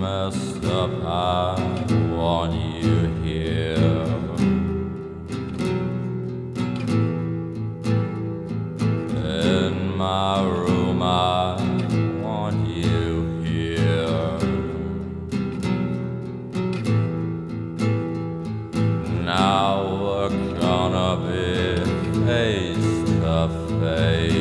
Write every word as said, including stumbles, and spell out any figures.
messed up, I want you here. In my room, I want you here. Now we're gonna be face to face.